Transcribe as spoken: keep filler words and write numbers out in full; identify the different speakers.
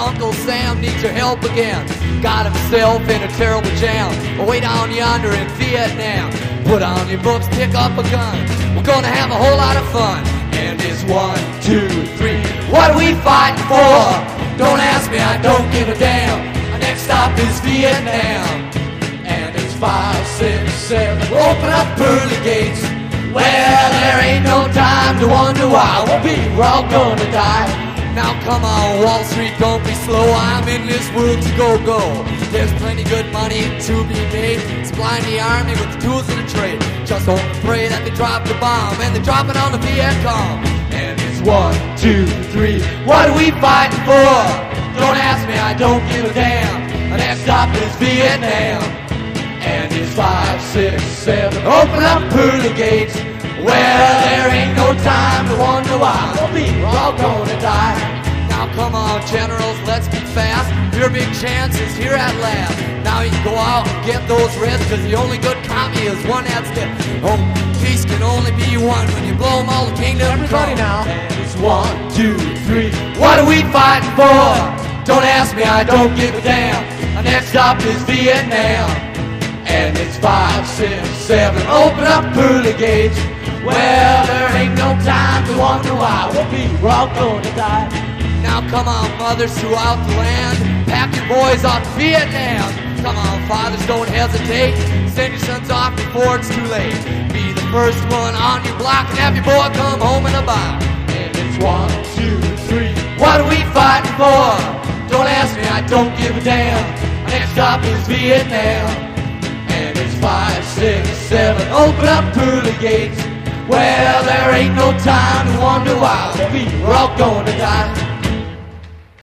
Speaker 1: Uncle Sam needs your help again. Got himself in a terrible jam way down yonder in Vietnam. Put on your books, pick up a gun. We're gonna have a whole lot of fun. And it's one, two, three. What are we fighting for? Don't ask me, I don't give a damn. Our next stop is Vietnam. And it's five, six, seven. Open up pearly gates. Well, there ain't no time to wonder why. We'll be, we're all gonna die. Now come on, Wall Street, don't be slow. I'm in this world to go, go. There's plenty good money to be made, supplying the army with the tools of the trade. Just hope and pray that they drop the bomb, and they drop it on the Viet Cong. And it's one, two, three. What are we fighting for? Don't ask me, I don't give a damn. Our next stop is Vietnam. And it's five, six, seven. Open up pearly gates. Well, there ain't no time to wonder why. We'll be, we're all gonna die. Now come on, generals, let's be fast. Your big chance is here at last. Now you can go out and get those reds, cause the only good commie is one that's dead. Oh, peace can only be one when you blow them all the kingdom. Everybody now. And it's one, two, three. What are we fighting for? Don't ask me, I don't give a damn. Our next stop is Vietnam. And it's five, six, seven. Open up pearly gates. Well, there ain't no time to wonder why. We'll be, we're all gonna die. Now come on, mothers throughout the land, pack your boys off to Vietnam. Come on, fathers, don't hesitate. Send your sons off before it's too late. Be the first one on your block and have your boy come home in a box. And it's one, two, three. What are we fighting for? Don't ask me, I don't give a damn. Our next stop is Vietnam. And it's five, six, seven. Open up pearly gates. Well, there ain't no time to wonder why. We're all gonna die.